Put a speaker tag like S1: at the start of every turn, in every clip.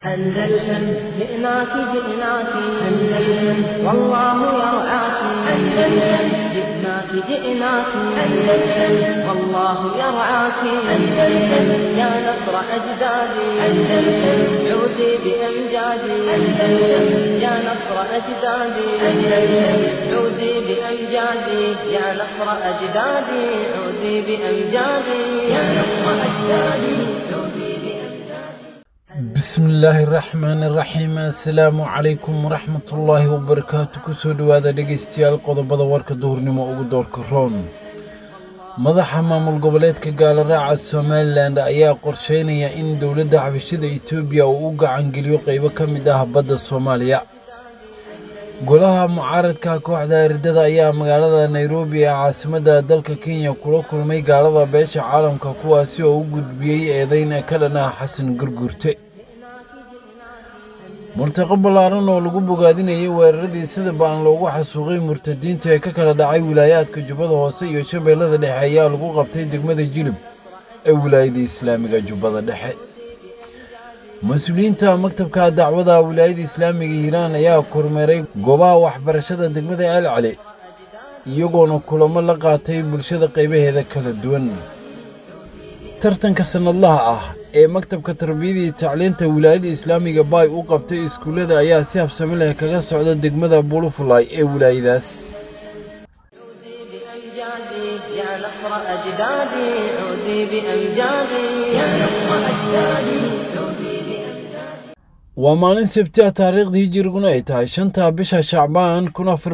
S1: أندلسن جئناك جئناك أندلسن والله يرعاك أندلسن جئناك جئناك أندلسن والله يرعاك أندلسن يا نصر أجدادي أندلسن عودي بأمجادي أندلسن يا نصر أجدادي أندلسن عودي بأمجادي يا نصر أجدادي عودي بأمجادي يا نصر أجدادي عودي
S2: بسم الله الرحمن الرحيم السلام عليكم ورحمة الله وبركاته كسود هذا دقيستيال قضبض ورك دورنمو ugu doorka roon madaxa maamul goboleedka Gaalraaca Somaliland ayaa qorsheynaya in dawladda xabashida Itoobiya uu gacan geliyo qaybo kamid ah badda Soomaaliya golaha mucaaradka kooxda ardada ayaa magaalada Nairobi ee caasimadda dalka Kenya kula kulmay gaalada beesha caalamka kuwaasi oo u gudbiyay eedayn ka dhan ah Xasan Gurgurte multaqo ballaaran oo lagu bogaadinayay weeraradii sida baan loogu xasuuqay murtadiinta ee ka kala dhacay wilaayadka Jubbada Hoose iyo Shabeellada Dhexe ayaa lagu qabtay degmada Jilib ee wilaayada Islaamiga Jubbada Dhexe mas'uuliyiinta maktabka dacwada wilaayada Islaamiga Hiiraan ayaa kormeeray goobaha waxbarashada degmada Al Cali iyagoona kulamo la qaatay bulshada qaybaheeda kala duwan tartanka sanadlaha ah ee maktabka tarbiyada iyo tacliinta wilaayada Islaamiga Bay u qabtay iskuulada ayaa si habsami leh kaga socda degmada Bulufulay ee wilaayadaas
S1: يا نصر أجدادي عودي بأمجادي يا نصر أجدادي عودي بأمجادي
S2: ومالين سبتها تاريخ دي هجرية ay tahay 5 bisha Shacbaan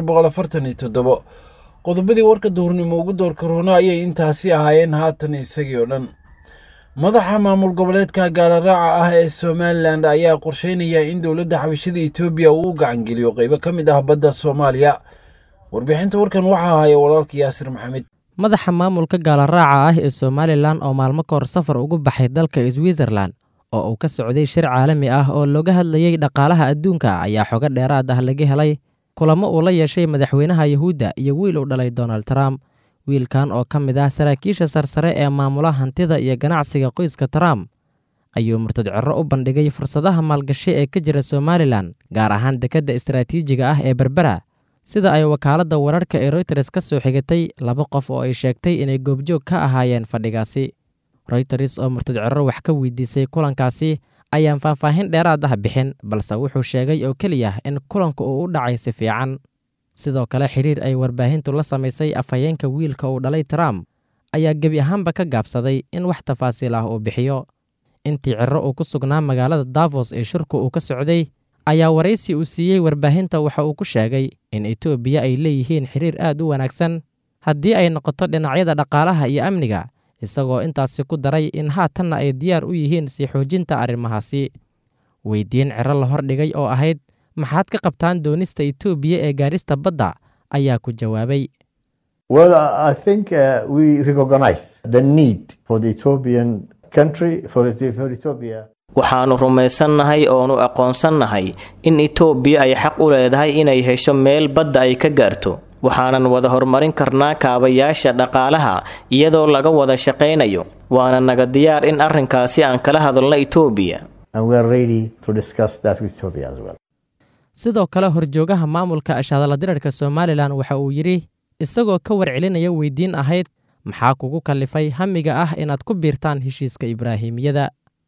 S2: 1447 qodobadii warka duhurnimo ugu door corona ayay intaasi ahaayeen haatan isagii oo dhan madaxa maamul goboleedka Gaalraaca ah ee Somaliland ayaa qorsheynaya in dawladda xabashida Itoobiya uu gacan geliyo qaybo kamid ah badda Soomaaliya warbixinta warkan waxa ay walaalkii Yaasir Maxamed
S3: madaxa maamulka Gaalraaca ah ee Somaliland oo maalmo ka hor safar ugu baxay dalka Switzerland oo uu ka socday shir caalami ah oo looga hadlayay dhaqaalaha adduunka ayaa xoga dheeraad ah laga helay kulamo uu la yeeshay madaxweynaha Yahuuda iyo wiil uu dhalay Donald Trump wiilkan oo kamid ah saraakiisha sarsare ee maamulaha hantida iyo ganacsiga qoyska Trump ayuu murtad cirro u bandhigay fursadaha maalgashi ee ka jira Somaliland gaar ahaan dekedda istiraatiijiga ah ee Berbera sida ay wakaaladda wararka ee Reuters ka soo xigatay laba qof oo ay sheegtay inay goobjoog ka ahaayeen fadhigaasi Reuters oo murtad cirro wax ka weydiisay kulankaasi ayaan faahfaahin dheeraad ah bixin balse wuxuu sheegay oo kaliya in kulanku uu u dhacay si fiican sidoo kale xiriir ay warbaahintu la sameysay afhayeenka wiilka uu dhalay Trump ayaa gebi ahaanba ka gaabsaday in wax tafaasiil ah uu bixiyo intii cirro uu ku sugnaa magaalada Davos ee shirku uu ka socday ayaa waraysi uu siiyey warbaahinta waxa uu ku sheegay in Itoobiya ay leeyihiin xiriir aad u wanaagsan haddii ay noqoto dhinacyada dhaqaalaha iyo amniga isagoo intaasi ku daray in haatanna ay diyaar u yihiin si xoojinta arrimahaasi weydiin cirro la hordhigay oo ahayd maxaad ka qabtaan doonista Itoobiya ee gaarista badda ayaa ku jawaabay
S4: Well, I think we recognize the need for the Ethiopian country for Ethiopia.
S5: waxaanu rumaysannahay oonu aqoonsannahay in Itoobiya ay xaq u leedahay inay hesho meel badda ay ka gaarto waxaanan wada horumarin karnaa kaabayaasha dhaqaalaha iyadoo laga wada shaqeynayo waana naga diyaar in arrinkaasi aan kala hadalno Itoobiya
S4: And we are ready to discuss that with Ethiopia as well.
S3: sidoo kale horjoogaha maamulka ashadala dirarka Somaliland waxa uu yiri isagoo ka warcelinaya weydiin ahayd maxaa kugu kalifay hamiga ah inaad ku biirtaan heshiiska Ibraahimiyada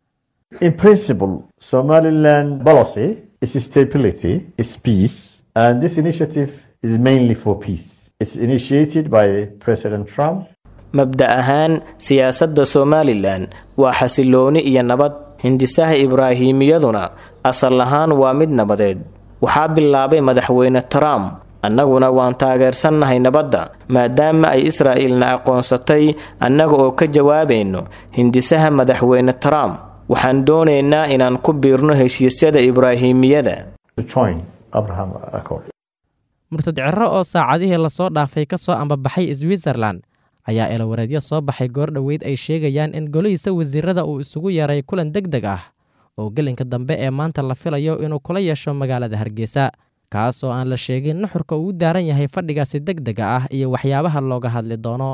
S4: In principle, Somaliland policy is stability, is peace, and this initiative is mainly for peace. It's initiated by President Trump.
S5: mabda ahaan siyaasadda Somaliland waa xasilooni iyo nabad hindisaha Ibraahimiyaduna asal ahaan waa mid nabadeed waxaa bilaabay madaxweyne Trump annaguna waan taageersannahay nabadda maadaama ay Israa'iilna aqoonsatay annaga oo ka jawaabayno hindisaha madaxweyne Trump waxaan doonaynaa inaan ku biirno heshiisyada Ibraahimiyada
S4: To join Abraham Accord.
S3: murtad cirro oo saacadihii la soo dhaafay ka soo ambabaxay Switzerland ayaa eelawareedyo soo baxay goor dhaweyd ay sheegayaan in golihiisa wasiirada uu isugu yeeray kulan degdeg ah oo gelinka dambe ee maanta la filayo inuu kula yeesho magaalada Hargeysa kaas oo aan la sheegin nuxurka uu daaran yahay fadhigaasi degdega ah iyo waxyaabaha looga hadli doono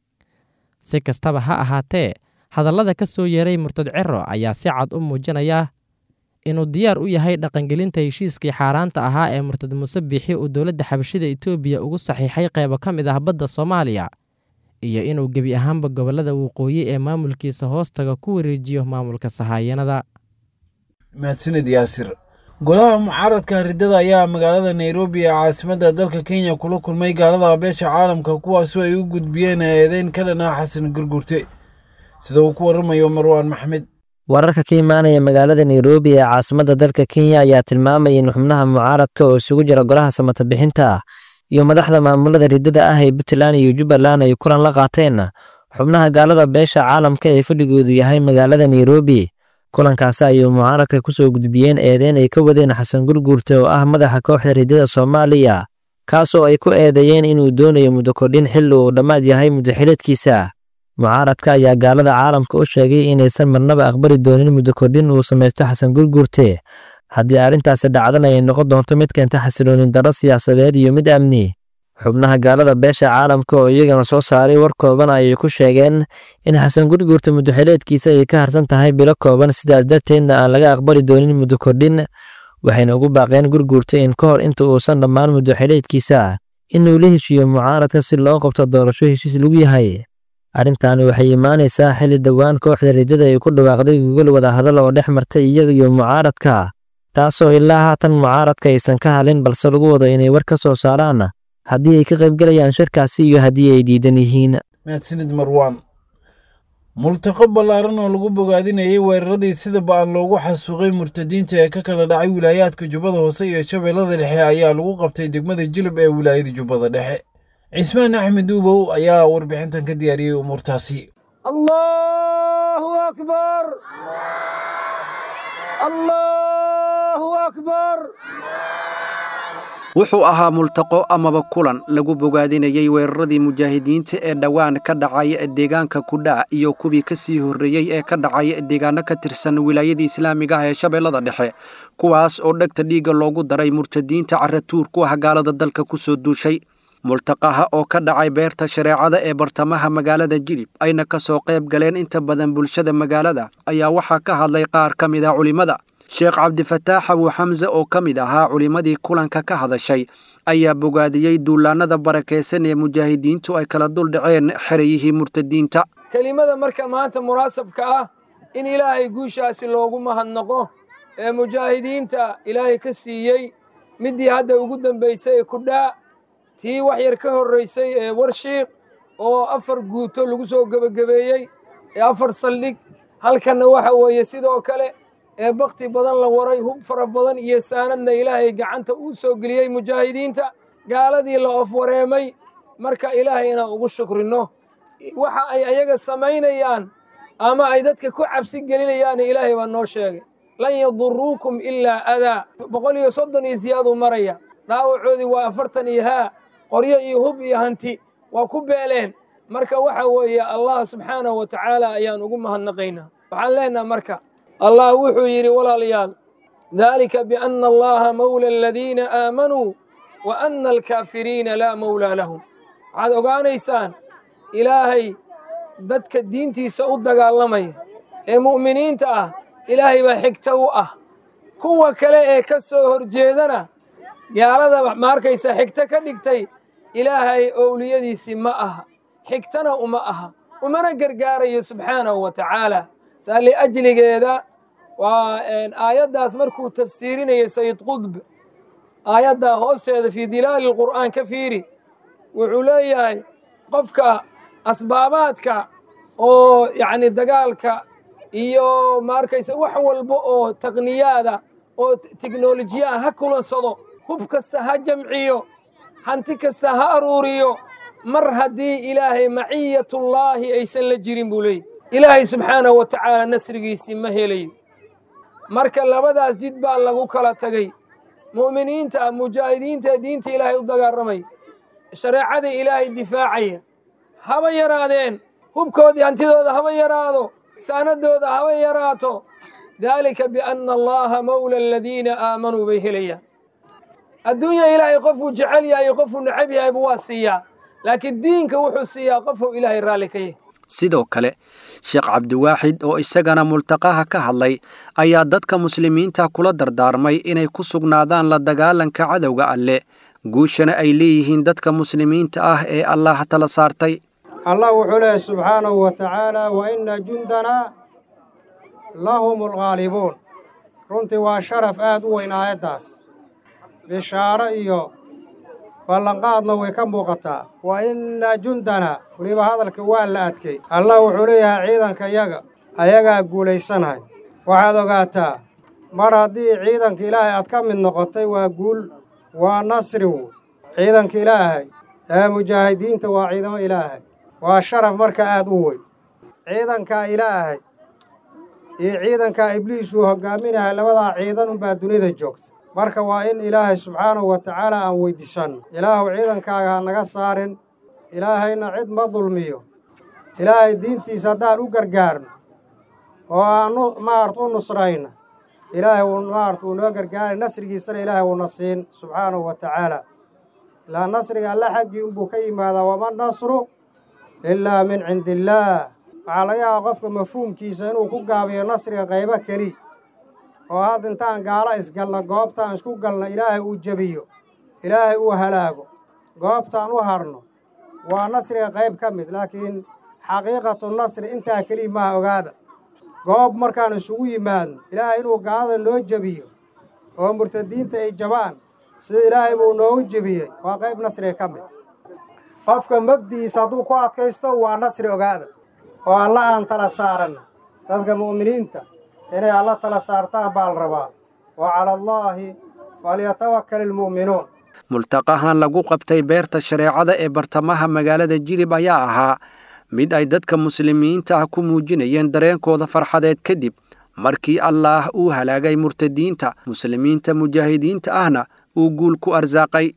S3: si kastaba ha ahaatee hadallada ka soo yeeray murtad cirro ayaa si cad u muujinaya inuu diyaar u yahay dhaqangelinta heshiiskii xaaraanta ahaa ee murtad muuse biixi uu dowladda xabashida Itoobiya ugu saxiixay qaybo ka mid ah badda Soomaaliya iyo inuu gebi ahaanba gobollada waqooyi ee maamulkiisa hoostaga ku wareejiyo maamulka sahaayanada.
S2: mahadsanid yaasir. golaha mucaaradka ridada ayaa magaalada Nairobi ee caasimadda dalka Kenya kula kulmay gaalada beesha caalamka kuwaasoo ay u gudbiyeen eedeyn ka dhan ah Xasan Gurgurte sida uu ku waramayo Marwaan Maxmed.
S6: wararka ka imaanaya magaalada Nairobi ee caasimadda dalka Kenya ayaa tilmaamaya in xubnaha mucaaradka oo isugu jira golaha samata bixinta iyo madaxda maamulada ridada ah ee Puntland iyo Jubbaland ay kulan la qaateen xubnaha gaalada beesha caalamka ee fadhigoodu yahay magaalada Nairobi. kulankaas ayuu mucaaradka ku soo gudbiyeen eedeyn ay ka wadeen Xasan Gurgurte oo ah madaxa kooxda ridada Soomaaliya kaasoo ay ku eedeeyeen inuu doonayo muddo kordhin xilli uu dhammaad yahay muddo xileedkiisa. mucaaradka ayaa gaalada caalamka u sheegay inaysan marnaba aqbali doonin muddo kordhin uu samaysto Xasan Gurgurte haddii arrintaasi dhacdana ay noqon doonto mid keenta xasiloonin darro siyaasadeed iyo mid amni. xubnaha gaalada beesha caalamka oo iyagana soo saaray war kooban ayay ku sheegeen in Xasan Gurgurte muddo xileedkiisa ay ka harsan tahay bilo kooban sidaas darteedna aan laga aqbali doonin muddo kordhin. waxayna ugu baaqeen Gurgurte in ka hor inta uusan dhammaan muddo xileedkiisa inuu la heshiiyo mucaaradka si loo qabto doorasho heshiis lagu yahay. arrintan waxay imaanaysaa xilli dhowaan kooxda ridada ay ku dhawaaqday gogol wada hadal oo dhex martay iyaga iyo mucaaradka taasoo ilaa haatan mucaaradka aysan ka hadlin balse lagu wado inay war ka soo saaraan haddii ay ka qaybgalayaan shirkaasi iyo haddii ay diidan yihiin.
S2: mahadsanid Marwaan. multaqo ballaaran oo lagu bogaadinayay weeraradii sida ba'an loogu xasuuqay murtadiinta ee ka kala dhacay wilaayaadka Jubbada Hoose iyo Shabeellada Dhexe ayaa lagu qabtay degmada Jilib ee wilaayada Jubbada Dhexe. cismaan axmed uubow ayaa warbixintan ka diyaariyey umuurtaasi.
S7: allahu akbar allahu akbar.
S8: wuxuu ahaa multaqo amaba kulan lagu bogaadinayay weeraradii mujaahidiinta ee dhowaan ka dhacay deegaanka Kudhaa iyo kuwii ka sii horreeyay ee ka dhacay deegaano ka tirsan wilaayada islaamiga ah ee Shabeellada Dhexe kuwaas oo dhagta dhiigga loogu daray murtadiinta carratuur ku ah gaalada dalka ku soo duushay. multaqaha oo ka dhacay beerta shareecada ee bartamaha magaalada Jilib ayna ka soo qayb galeen inta badan bulshada magaalada ayaa waxaa ka hadlay qaar ka mid ah culimada. Sheekh Cabdifataax Abu Xamza oo ka mid ahaa culimadii kulanka ka hadashay ayaa bogaadiyey duulaanada barakeysan ee mujaahidiintu ay kala dul dhaceen xerayihii murtadiinta.
S7: kelimada marka maanta munaasabka ah in ilaahay guushaasi loogu mahadnaqo ee mujaahidiinta ilaahay ka siiyey midii hadda ugu dambeysay Kudhaa tii wax yar ka horreysay ee Warshiiq oo 4 guuto lagu soo gabagabeeyey ee 4 saldhig halkana waxa weeye sidoo kale ee baqti badan la waray hub fara badan iyo saanadna ilaahay gacanta uu soo geliyey mujaahidiinta gaaladii la ofwareemay marka ilaahay inaan ugu shukrino waxa ay ayaga samaynayaan ama ay dadka ku cabsi gelinayaan ilaahay baa noo sheegay lan yaduruukum ilaa adaa 130 iyo ziyaadu maraya dhaawacoodii waa 40 iyo haa qoryo iyo hub iyo hanti waa ku beeleen marka waxa weeye Allah subxaanahu wa ta'ala ayaan ugu mahadnaqaynaa. waxaan leenahay marka الله وحو يري ولا ليال ذلك بأن الله مولى الذين آمنوا وأن الكافرين لا مولى لهم. عاد أغانيسان إلهي ددك الدين تي سعود دقالمي مؤمنين تأه إلهي بحكتو كوا كلا كسوهر جيدنا يا رضا ماركيسا حكتك دكتي إلهي أوليدي سماءها حكتنا أماءها ومن قرقاري سبحانه وتعالى سأل أجل كذا وآيات داس مركو تفسيرين يا سيد قطب آيات دا هوسيد في دلال القرآن كفيري وعليا قفك أسباباتك أو يعني دقالك إيو ماركيس وحول بؤو تقنيادا أو تكنولوجيا هكولا صدو هبكستا ها جمعيو حنتكستا ها أروريو مرهدي إلهي معية الله أيسن لجرين بولي إلهي سبحانه وتعالى نسرقيسي مهيلي marka labadaas jid baa lagu kala tagay mu'miniinta mujaahidiinta diinta ilaahay u dagaaramay shareecada ilaahay difaacaya haba yaraadeen hubkoodii hantidooda haba yaraado saanadooda haba yaraato dalika bi anna allaha mawla alladina aamanu bihilayya adduunya ilaahay qofuu jecel yahay qofuu necab yahay buu siiyaa laakiin diinka wuxuu siiyaa qofuu ilaahay raali ka yahay.
S8: sidoo kale sheekh cabdiwaaxid oo isagana multaqaha ka hadlay ayaa dadka muslimiinta kula dardaarmay inay ku sugnaadaan la dagaalanka cadowga alle guushana ay leeyihiin dadka muslimiinta ah ee allah tala saartay.
S9: allah wuxuu leeyahay subxaanahu wa tacaala wa inna jundanaa lahum alghaalibuun. runtii waa sharaf aad u weyn aayaddaas, bishaaro iyo ballanqaadna way ka muuqataa. wa inna jundanaa weliba hadalka waa la adkay. allah wuxuu leeyahay ciidanka yaga ayagaa guulaysanahay. waxaad ogaataa mar haddii ciidanka ilaahay aad ka mid noqotay waa guul, waa nasri woy. ciidanka ilaahay ee mujaahidiinta waa ciidamo ilaahay, waa sharaf marka aad u weyn. ciidanka ilaahay iyo ciidanka ibliis uu hogaaminahay labadaa ciidan unbaa dunida joogta. marka waa in ilaahay subxaanahu wa tacaala aan weyddiisanno, ilaahuw ciidankaaga ha naga saarin. ilaahayna cid ma dulmiyo. ilaahay diintiisa haddaan u gargaarno oo aan u nusrayna, ilaahay uu noo gargaaray, nasrigiisana ilaahay uuna siin subxaanahu wa tacaala. ilaa nasriga alle xaggii unbuu ka yimaadaa, wama nasru ilaa min cindi illaah. waxaa laga yaabaa qofka mafhuumkiisa inuu ku gaabiyo nasriga qaybo keli, oo hadda intaan gaalo isgalna goobtaan isku galna ilaahay uu jebiyo, ilaahay uu halaago, goobtaan u harno waa nasriga qayb ka mid. laakiin xaqiiqatu nasri intaa keliya maha, ogaada. goob markaan isugu yimaadno ilaahay inuu gaalada noo jebiyo oo murtadiinta ay jabaan sida ilaahay buu noogu jebiyey waa qayb nasriga ka mid. qofka mabdi'iisa hadduu ku adkaysto waa nasri, ogaada. oo alla aan tala saaranna, dadka mu'miniinta inay alla tala saartaan baa la rabaa. wa cala allaahi falyatawakkal ilmu'minuun.
S8: multaqahan lagu qabtay beerta shareecada ee bartamaha magaalada jilib ayaa ahaa mid ay dadka muslimiinta ah ku muujinayeen dareenkooda farxadeed kadib markii allaah uu halaagay murtadiinta, muslimiinta mujaahidiinta ahna uu guul ku arsaaqay.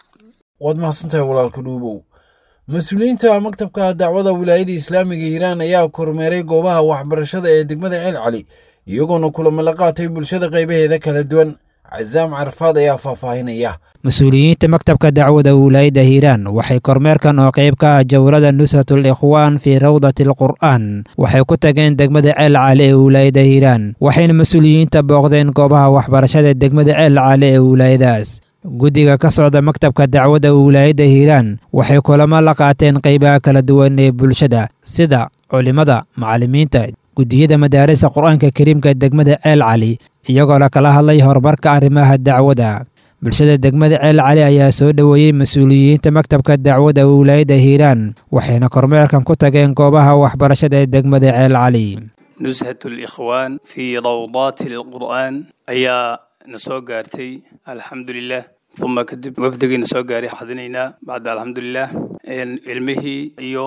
S2: waad mahadsantahay walaalka dhuubow. mas-uuliyiinta maktabka dacwada wilaayada islaamiga hiiraan ayaa kormeeray goobaha waxbarashada ee degmada ceel cali, iyagoona kulamo la qaatay bulshada qaybaheeda kala duwan. cazaam carfaad ayaa faahfaahinaya.
S10: mas-uuliyiinta maktabka dacwada wilaayada hiiraan waxay kormeerkan oo qayb ka ah jawlada nusratul ikhwaan fii rawdati alqur'aan waxay ku tageen degmada ceel cali ee wilaayada hiiraan, waxayna mas-uuliyiinta booqdeen goobaha waxbarashada degmada ceel cali ee wilaayadaas. guddiga ka socda maktabka dacwada wilaayada hiiraan waxay kulamo la qaateen qaybaha kala duwan ee bulshada sida culimada, macallimiinta, guddiyada madaarista qur'aanka kariimka degmada ceel cali, iyagoo la kala hadlay horumarka arrimaha dacwada. bulshada degmada ceel cali ayaa soo dhoweeyey mas-uuliyiinta maktabka dacwada wilaayada hiiraan, waxayna kormeerkan ku tageen goobaha waxbarashada ee degmada ceel cali.
S11: nushatul ikhwaan fii rawdaati alqur'aan ayaa na soo gaartay, alxamdulilah. uma kadib wafdigiina soo gaaray xadinaynaa bacda alxamdulilah. ilmihii iyo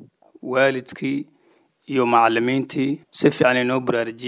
S11: waalidkii iyo macallimiintii si fiican inoo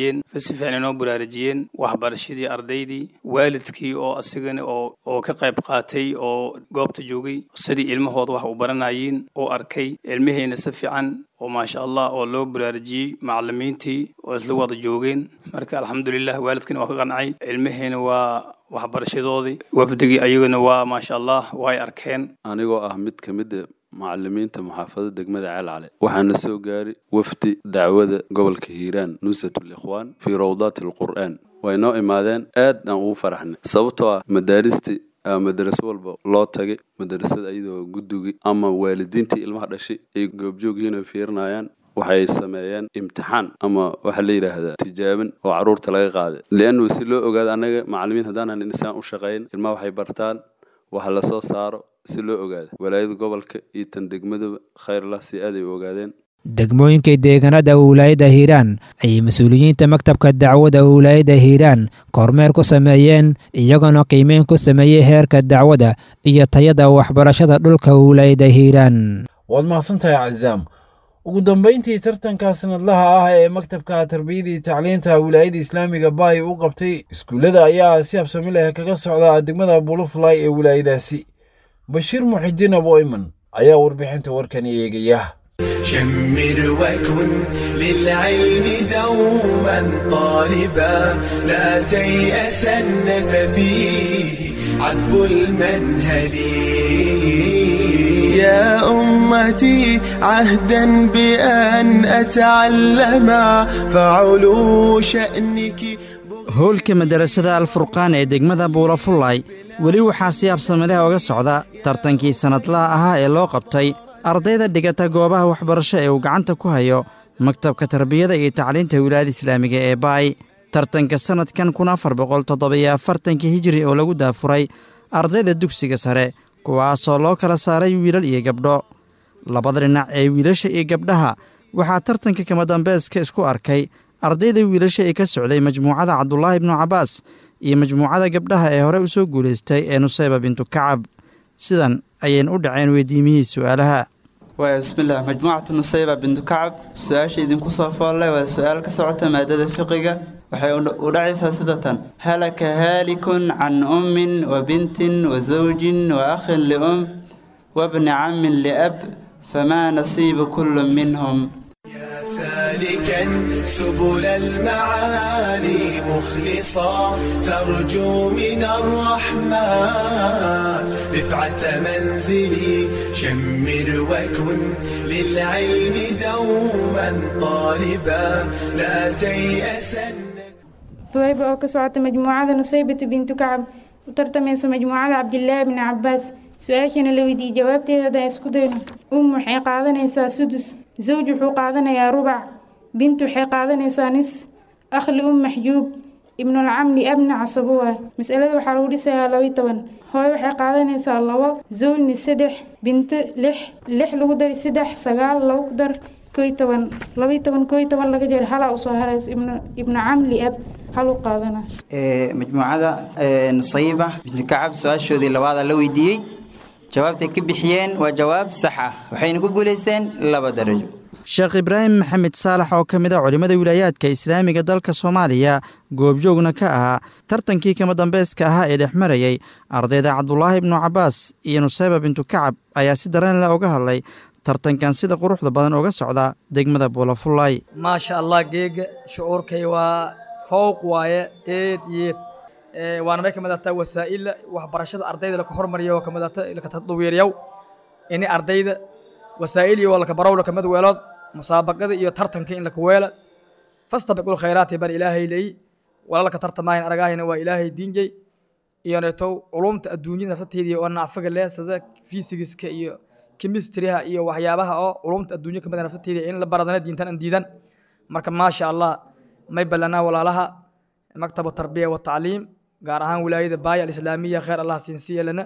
S11: baraarujiyeen waxbarashadii ardaydii, waalidkii oo asigana oo ka qayb qaatay oo goobta joogay sidii ilmahooda wax u baranayeen oo arkay. ilmihiina si fiican oo maasha allah oo loo baraarujiyey, macallimiintii oo isla wada joogeen. marka alxamdulilah waalidkiina waa ka qancay, ilmihiina waa waxbarashadoodii, wafdigii ayaguna waa maasha allah way arkeen.
S12: anigoo ah mid ka mid macallimiinta muxaafadada degmada ceel cali waxaana soo gaaray wafdi dacwada gobolka hiiraan nusratul ikhwaan fii rawdaati alqur'aan. way noo imaadeen, aad aan ugu faraxnay sababtoo ah madaaristii madaraso walba loo tagay, madarasada iyadoo guddigii ama waalidiintii ilmaha dhashay ay goobjoogyihiin oo fiirinayaan. waxay sameeyeen imtixaan ama waxa la yiraahdaa tijaabin oo caruurta laga qaaday, leannu si loo ogaado anaga macallimiin haddaan insaan u shaqayn ilmaha waxay bartaan waxa la soo saaro si loo ogaado. walaayada gobolka iyo tan degmadaba khayr lah si aad ay u ogaadeen.
S10: degmooyinka deegaanada wilaayada hiiraan ayay mas-uuliyiinta maktabka dacwada wilaayada hiiraan kormeer ku sameeyeen, iyagoona qiimeyn ku sameeyey heerka dacwada iyo tayada waxbarashada dhulka wilaayada hiiraan.
S2: waad mahadsantahay cazaam. ugu dambayntii tartanka sanadlaha ah ee maktabka tarbiyada iyo tacliinta wilaayada islaamiga baay u qabtay iskuullada ayaa si habsami leh kaga socda degmada buluflay ee wilaayadaasi. bashiir muxidiin abo iman ayaa warbixinta warkan eegaya.
S13: شمر وكن للعلم دوما طالبا لا تيأسن ففيه عذب المنهل يا أمتي عهدا بأن أتعلم فعلو شأنك.
S14: howlka madarasada alfurqaan ee degmada buulafullay weli waxaa si habsami leh oga socda tartankii sannadlaha ahaa ee loo qabtay ardayda dhigata goobaha waxbarasho ee uu gacanta ku hayo maktabka tarbiyada iyo tacliinta wilaayada islaamiga ee baay. tartanka sannadkan hijri oo lagu daafuray ardayda dugsiga sare kuwaasoo loo kala saaray wiilal iyo gabdho. labada dhinac ee wiilasha iyo gabdhaha waxaa tartanka kama dambayska isku arkay ardayda wiilasha ee ka socday majmuucada cabdulaahi ibnu cabbaas iyo majmuucada gabdhaha ee hore u soo guulaystay ee nusayba bintu kacab. sidan ayayna u dhaceen weydiimihii su'aalaha.
S15: bismillaah, majmuucatu nusayba bintu kacab su-aasha idinku soo foollay waa su-aal ka socota maadada fiqiga. waxay u dhacaysaa sida tan: halaka haalikun can ummin wa bintin wa zawjin wa akhin lium wabni cammin liab famaa nasiibu kullu minhum.
S13: سالكا سبل المعالي مخلصا ترجو من الرحمن رفعة منزلي شمر وكن للعلم دوما طالبا لا تيأسا.
S16: ثويبة oo ka socota majmuucada nusaybatu bintu kacab u tartamaysa majmuucada cabdilaahi ibn cabbaas. su-aashana la weydiiyey jawaabteeda haddaan isku dayno. waxay qaadanaysaa sudus, zawj wuxuu qaadanayaa rubac, bint waxay qaadanaysaa nis, akhli maxjuub, ibnulcamli abna casabuwa. masalada waxaa lagu dhisayaa 12. hooyo waxay qaadanaysaa 2, zawjni 3, binto 6 lagu dari 3 9 lagu dar 12 12 laga jaro halaa usoo haraysa ibnu camli ab hal u qaadana.
S15: majmuucada nusayba bintu kacab su-aashoodii labaada la weydiiyey, jawaabtay ka bixiyeen waa jawaab sax ah, waxayna ku guulaysteen 2 darajo.
S14: sheekh ibraahim maxamed saalax oo ka mid ah culimmada wilaayaadka islaamiga dalka soomaaliya goobjoogna ka ahaa tartankii kama dambayska ahaa ee dhex marayey ardayda cabdulaahi ibnu cabbaas iyo nusayba bintu kacab ayaa si dareen leh uga hadlay tartankan sida quruxda badan uga socda degmada buulafullay.
S17: maasha allah, geega shucuurkay waa fowq waaye eed yeed waana may ka mid ahtaa wasaa'il waxbarashada ardayda laka hormariyo oo ka mid ahta laka tadwiiriyow ini ardayda wasaa'il iyo laka barow laka mid weelood musaabaqada iyo tartanka in laka weela fastabiqul khayraati bar ilaahay leey wala laka tartamayn aragahayna waa ilaahay diinjay iyo neetow culumta adduunyada nafteedii oo naafaga leh sida physics-ka iyo chemistry-ha iyo waxyaabaha oo culumta adduunyada ka mid nafteedii in la baradana diintan aan diidan. marka maasha allah may balana walaalaha maktabu tarbiya wa tacliim gaar ahaan wilaayada baaya alislaamiya khayr allah siinsiya lana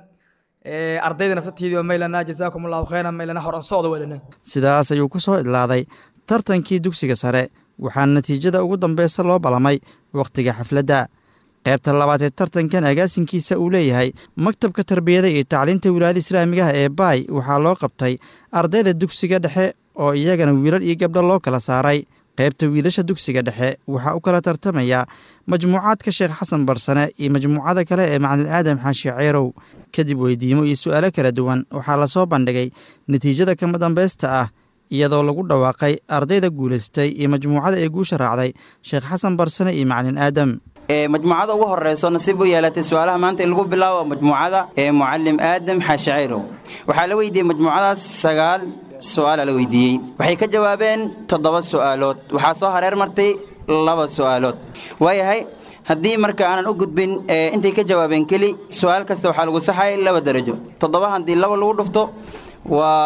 S17: ardayda nafteedii oo maylana jazaakum allahu khayran maylana horan socdo walana.
S14: sidaas ayuu ku soo idlaaday tartankii dugsiga sare waxaana natiijada ugu dambaysa loo balamay wakhtiga xafladda. qaybta labaad ee tartankan agaasinkiisa uu leeyahay maktabka tarbiyada iyo tacliinta wilaayada islaamigaha ee baay waxaa loo qabtay ardayda dugsiga dhexe oo iyagana wiilal iyo gabdho loo kala saaray. qaybta wiilasha dugsiga dhexe waxaa u kala tartamaya majmuucaadka sheekh xasan barsane iyo majmuucada kale ee macalin aadam xaashi ceerow. kadib weydiimo iyo su'aalo kala duwan waxaa lasoo bandhigay natiijada kama dambaysta ah iyadoo lagu dhawaaqay ardayda guulaystay iyo majmuucada ee guusha raacday sheekh xasan barsane iyo macalin aadam.
S15: majmuucada ugu horeyso nasiib u yeelatay su'aalaha maanta in lagu bilaabo majmuucada mucallim aadam xaashi ceerow. waxaa la weydiiyey majmuucadaas 9 su'aala la weydiiyey, waxay ka jawaabeen 7 su'aalood, waxaa soo hareer martay 2 su'aalood. waayahay haddii marka aanan u gudbin intay ka jawaabeen keli su'aal kasta waxaa lagu saxay 2 darajo. 7 haddii 2 lagu dhufto waa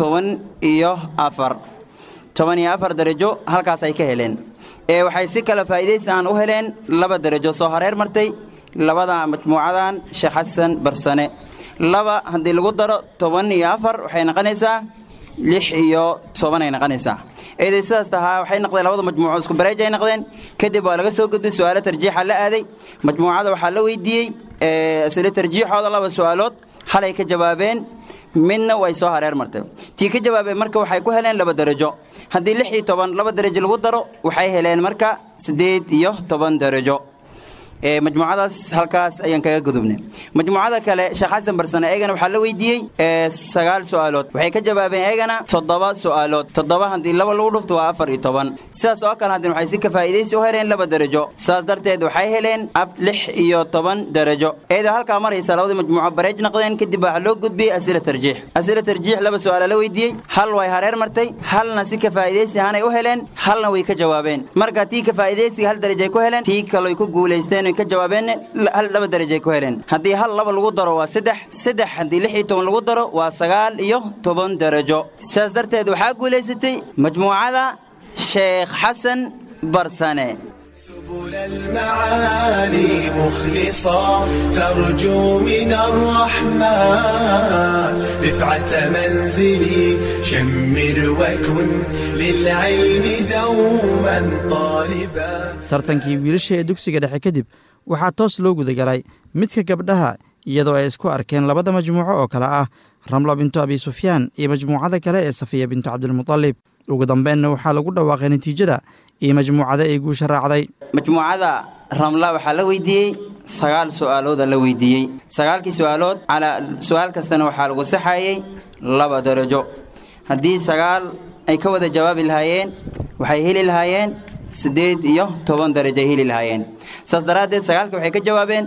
S15: 14 darajo halkaas ay ka heleen. waxay si kala faa'iidaysi aan u heleen 2 darajo soo hareer martay labada majmuucadan sheekh xasan barsane. 2 haddii lagu daro 14 waxay noqonaysaa 16 ay noqonaysaa. sidaas tahaa waxay noqdeen 2 majmuuco isku bareej ay noqdeen. kadib waa laga soo gudbay su'aalo tarjiixa la aaday. majmuucada waxaa la weydiiyey as'ile tarjiixooda 2 su'aalood, hal ay ka jawaabeen, midna way soo hareer martay. tii ka jawaabeen marka waxay ku heleen 2 darajo. haddii 6 iyo 10 2 darajo lagu daro waxay heleen marka 18 darajo. majmuucadaas halkaas ayaan kaga gudubnay majmuucada kale Sheekh Xasan Barsane eegana waxa la weydiiyey 9 su'aalood waxay ka jawaabeen eegana 7 su'aalood 7 hadii laba lagu dhufto waa 14 sidaas oo kale hadii waxay si ka faa'iideysi u heleen 2 darajo sidaas darteed waxay heleen 6 iyo 10 darajo eeda halka maraysa labada majmuuco bareej noqdeen kadib waxa loo gudbiyay asila tarjiix 2 su'aalo la weydiiyey hal way hareer martay halna si ka faa'iideysi aanay u heleen halna way ka jawaabeen marka tii ka faa'iideysi hal darajo ku heleen tii kale ay ku guuleysteen ay ka jawaabeen hal 2 darajo ku heleen hadii hal laba lagu daro waa 3 hadii 16 lagu daro waa 9 iyo 10 darajo sidaas darteed waxa guuleysatay majmuucada Sheekh Xasan Barsane
S13: سبل المعالي مخلصا ترجو من الرحمن رفعة منزلي شمر وكن للعلم دوما طالبا
S14: tartankii wiilasha ee dugsiga dhexe kadib waxaa toos loo gudagalay midka gabdhaha iyadoo ay isku arkeen labada majmuuco oo kale ah Ramla bintu Abi Sufyaan iyo majmuucada kale ee Safiya bintu Cabdulmutalib ugu dambeynna waxaa lagu dhawaaqay natiijada iyo majmuucada ay guusha raacday
S15: majmuucada Ramla waxaa la weydiiyey 9 su'aalood la weydiiyey 9kii su'aalood ala su'aal kastana waxaa lagu saxayay 2 darajo hadii 9 ay ka wada jawaabi lahaayeen waxay heli lahaayeen 8 iyo 10 darajo heli lahaayeen saas daraadeed 9 waxay ka jawaabeen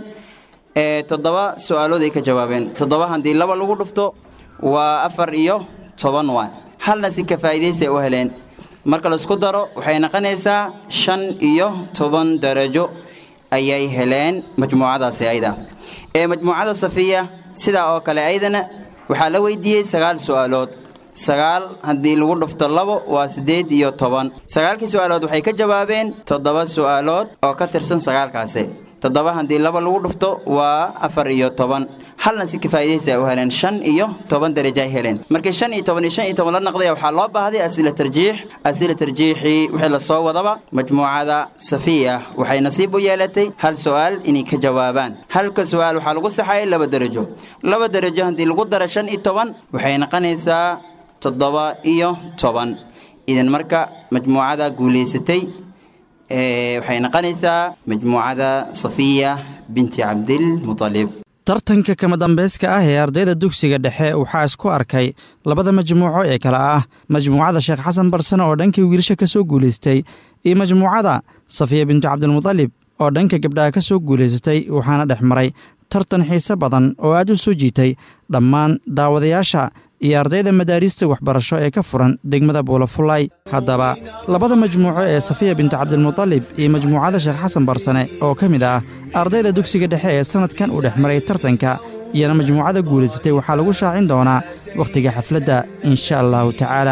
S15: 7 su'aalood ay ka jawaabeen 7 hadii 2 lagu dhufto waa 4 iyo 10 waa halna si ka faa'iideysi u heleen marka la isku daro waxay noqonaysaa 5 iyo 10 darajo ayay heleen majmuucadaasi ayda majmuucada Safiya sida oo kale aydana waxaa la weydiiyey 9 su'aalood 9 hadii lagu dhufto 2 waa 8 iyo 10 9kii su'aalood waxay ka jawaabeen 7 su'aalood oo ka tirsan 9kaasi 7 hadii 2 lagu dhufto waa 4 iyo 10 halna si ka faa'iideysi u heleen 5 iyo 10 darajo ay heleen markii 5 iyo 10 iyo 5 iyo 10 la noqday waxa loo baahday asila tarjiixi wixii la soo wadaba majmuucada Safiya waxay nasiib u yeelatay hal su'aal inay ka jawaabaan halka su'aal waxa lagu saxay 2 darajo 2 darajo hadii lagu daro 5 iyo 10 waxay noqonaysaa 7 iyo 10 idan marka majmuucada guuleysatay waxay noqonaysaa majmuucada Safiya binti Cabdulmutalib
S14: tartanka kama dambayska ah ee ardayda dugsiga dhexe waxaa isku arkay labada majmuuco ee kala ah majmuucada Sheekh Xasan Barsane oo dhanka wiilasha ka soo guuleystay iyo majmuucada Safiya bintu Cabdulmutalib oo dhanka gabdhaha ka soo guuleysatay waxaana dhexmaray tartan xiiso badan oo aad u soo jiitay dhammaan daawadayaasha iyo ardayda madaarista waxbarasho ee ka furan degmada Buulafulay haddaba labada majmuuco ee Safiya bintu Cabdulmutalib iyo majmuucada Sheekh Xasan Barsane oo ka mid ah ardayda dugsiga dhexe ee sanadkan u dhexmaray tartanka iyo majmuucada guuleysatay waxaa lagu shaacin doonaa waqtiga xafladda insha Allah ta'ala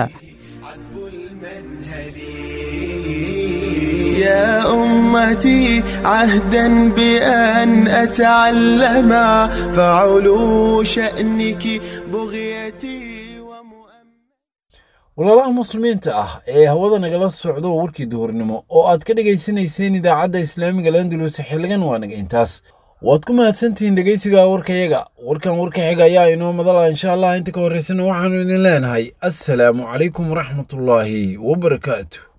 S13: يا أمتي عهدا بأن أتعلم فعلو شأنك بغيتي
S2: walaalaha muslimiinta ah ee hawada nagala socdo warkii duhurnimo oo aad ka dhageysanayseen idaacadda islaamiga Landulus xilligan waa naga intaas waad ku mahadsantihiin dhageysiga warkayaga warkan warka xiga ayaa inoo madala insha Allah inta ka horeysana waxaanu idin leenahay assalaamu calaykum waraxmatullaahi wabarakaatuh